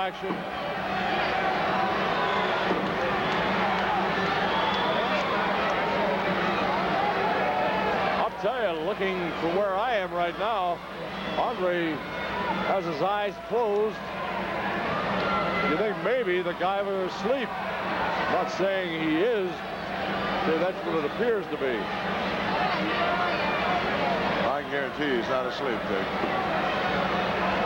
action. I'll tell you, looking from where I am right now, Andre has his eyes closed. You think maybe the guy was asleep. Not saying he is. So that's what it appears to be. I can guarantee he's not asleep, Dick.